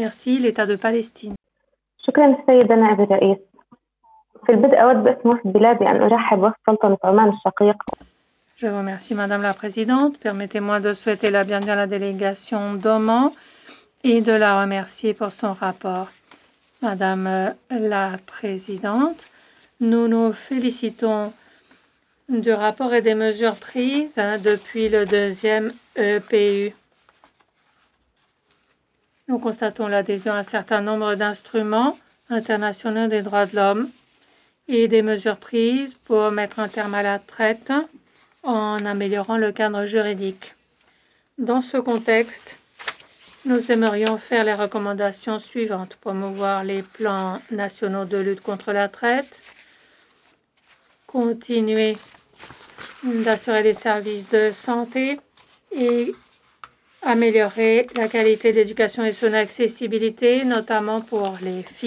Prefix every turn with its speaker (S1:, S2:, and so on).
S1: Merci. L'État de Palestine.
S2: شكرا السيدة نائب الرئيس. في البدء أود باسم وفد بلادي أن أرحب وفد سلطنة عمان الشقيقة.
S1: Je vous remercie, Madame la Présidente. Permettez-moi de souhaiter la bienvenue à la délégation d'Oman et de la remercier pour son rapport. Madame la Présidente, nous nous félicitons du rapport et des mesures prises depuis le deuxième EPU. Nous constatons l'adhésion à un certain nombre d'instruments internationaux des droits de l'homme et des mesures prises pour mettre un terme à la traite en améliorant le cadre juridique. Dans ce contexte, nous aimerions faire les recommandations suivantes: promouvoir les plans nationaux de lutte contre la traite, continuer d'assurer des services de santé et améliorer la qualité de l'éducation et son accessibilité, notamment pour les filles.